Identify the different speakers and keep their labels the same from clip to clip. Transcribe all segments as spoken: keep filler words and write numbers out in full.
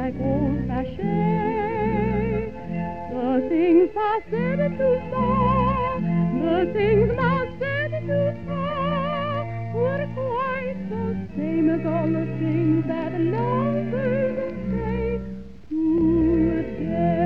Speaker 1: like old-fashioned. The things ma said to ma, the things ma said to pa, were quite the same as all the things that lovers say today.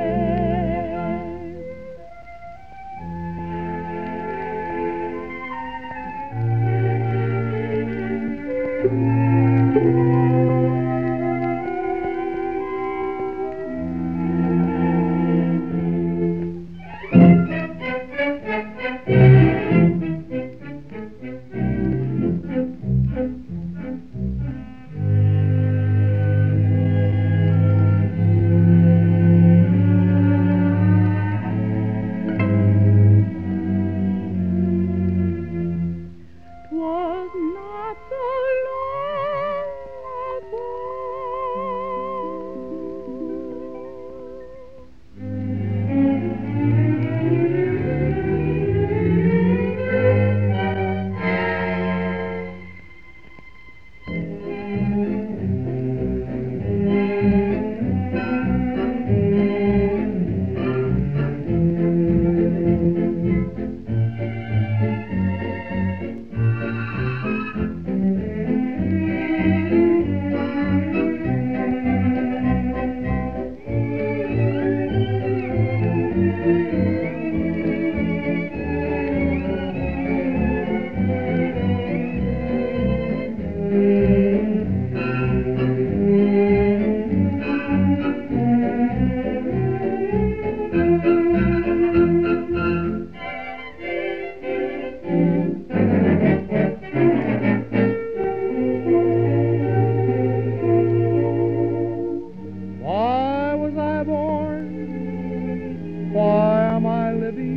Speaker 1: Why am I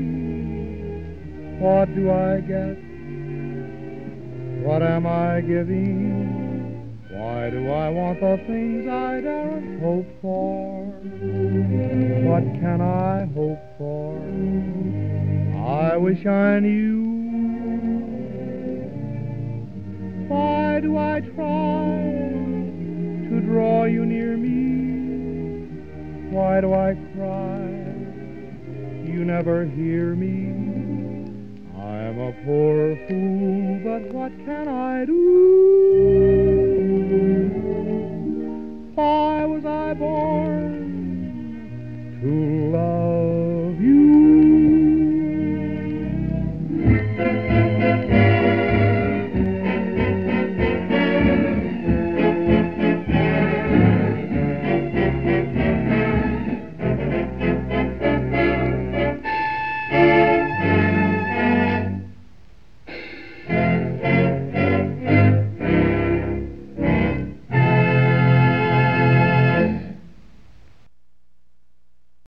Speaker 1: living? What do I get? What am I giving? Why do I want the things I daren't hope for? What can I hope for? I wish I knew. Why do I try to draw you near me? Why do I cry? You never hear me. I'm a poor fool, but what can I do? Why was I born?